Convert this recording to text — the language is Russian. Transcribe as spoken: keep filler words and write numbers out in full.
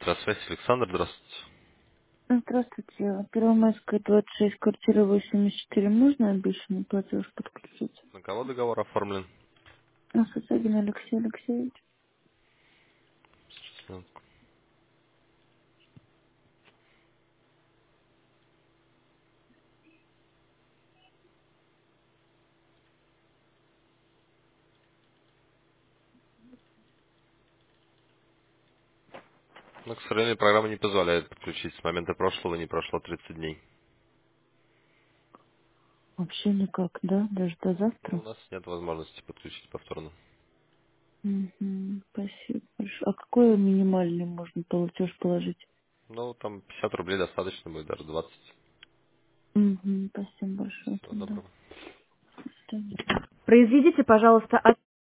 Связь Александр, здравствуйте. Здравствуйте. Первомайская, двадцать шесть, квартира восемьдесят четыре. Можно обещанный платеж подключить? На кого договор оформлен? На Сосагин Алексей Алексеевич. Сейчас, минутку. Но, к сожалению, программа не позволяет подключить. С момента прошлого не прошло тридцать дней. Вообще никак, да? Даже до Ну, у завтра? нас нет возможности подключить повторно. Угу. Спасибо большое. А какой минимальный можно платеж положить? Ну, там пятьдесят рублей достаточно будет, даже двадцать. Угу. Спасибо большое Всего тогда. доброго. До свидания. Произведите, пожалуйста,